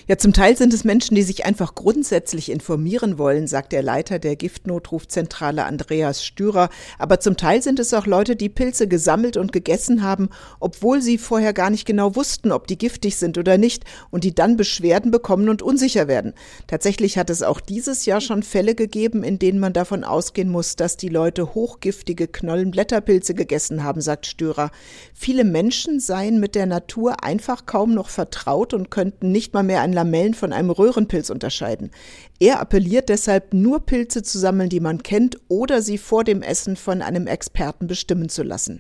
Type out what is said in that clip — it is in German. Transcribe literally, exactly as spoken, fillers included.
Ja, zum Teil sind es Menschen, die sich einfach grundsätzlich informieren wollen, sagt der Leiter der Giftnotrufzentrale Andreas Stürer. Aber zum Teil sind es auch Leute, die Pilze gesammelt und gegessen haben, obwohl sie vorher gar nicht genau wussten, ob die giftig sind oder nicht, und die dann Beschwerden bekommen und unsicher werden. Tatsächlich hat es auch dieses Jahr schon Fälle gegeben, in denen man davon ausgehen muss, dass die Leute hochgiftige Knollenblätterpilze gegessen haben, sagt Stürer. Viele Menschen seien mit der Natur einfach kaum noch vertraut und könnten nicht mal mehr ein Lamellen von einem Röhrenpilz unterscheiden. Er appelliert deshalb, nur Pilze zu sammeln, die man kennt, oder sie vor dem Essen von einem Experten bestimmen zu lassen.